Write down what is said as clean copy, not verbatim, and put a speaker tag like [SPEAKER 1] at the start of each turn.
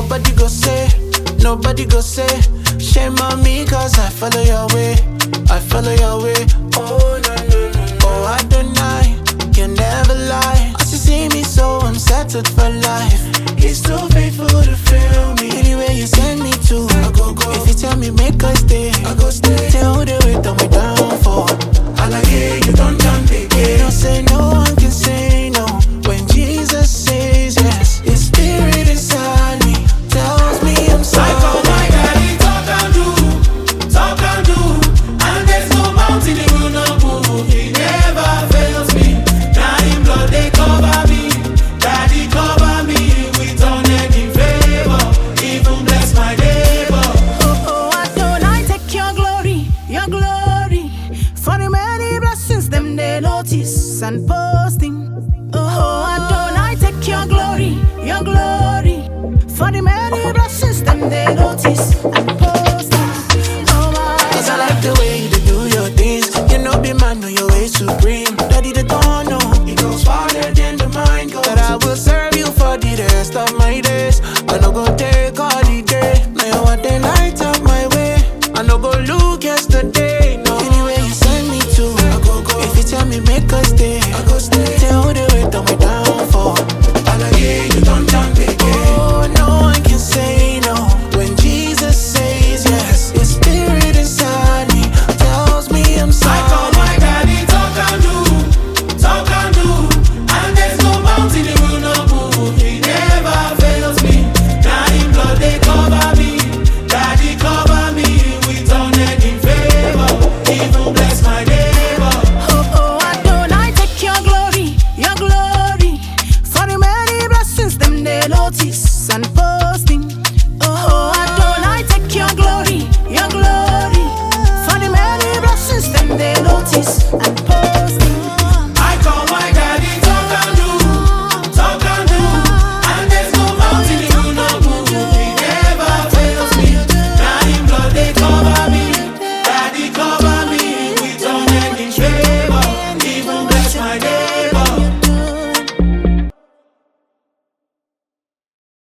[SPEAKER 1] Nobody go say, shame on me cause I follow your way, I follow your way. Oh no no no, no. Oh Adonai, you never lie. As you see me so I'm settled for life. He's too faithful to fail me. Anywhere you send me to, I go go. If you tell me make I stay, I go stay. Tell who they wait on me down for. I like it, you don't jump again. Don't say no one can say no when Jesus says yes. His spirit inside me tells me I'm sorry.
[SPEAKER 2] I call my daddy, talk and do, and there's no mountain he will not move. He never fails me. Now in blood they cover me, daddy cover me with unending favor. Even bless my neighbor.
[SPEAKER 3] Oh, Adonai, take your glory, for the many blessings them they notice and posting. Oh, Adonai, take your glory, for the many blessings them they notice and posting. Oh my,
[SPEAKER 1] Cause I like the way you do your things. You know be man, know your way supreme. Daddy the don't know, he goes farther than the mind goes. That I will serve you for the rest of my days. I no go take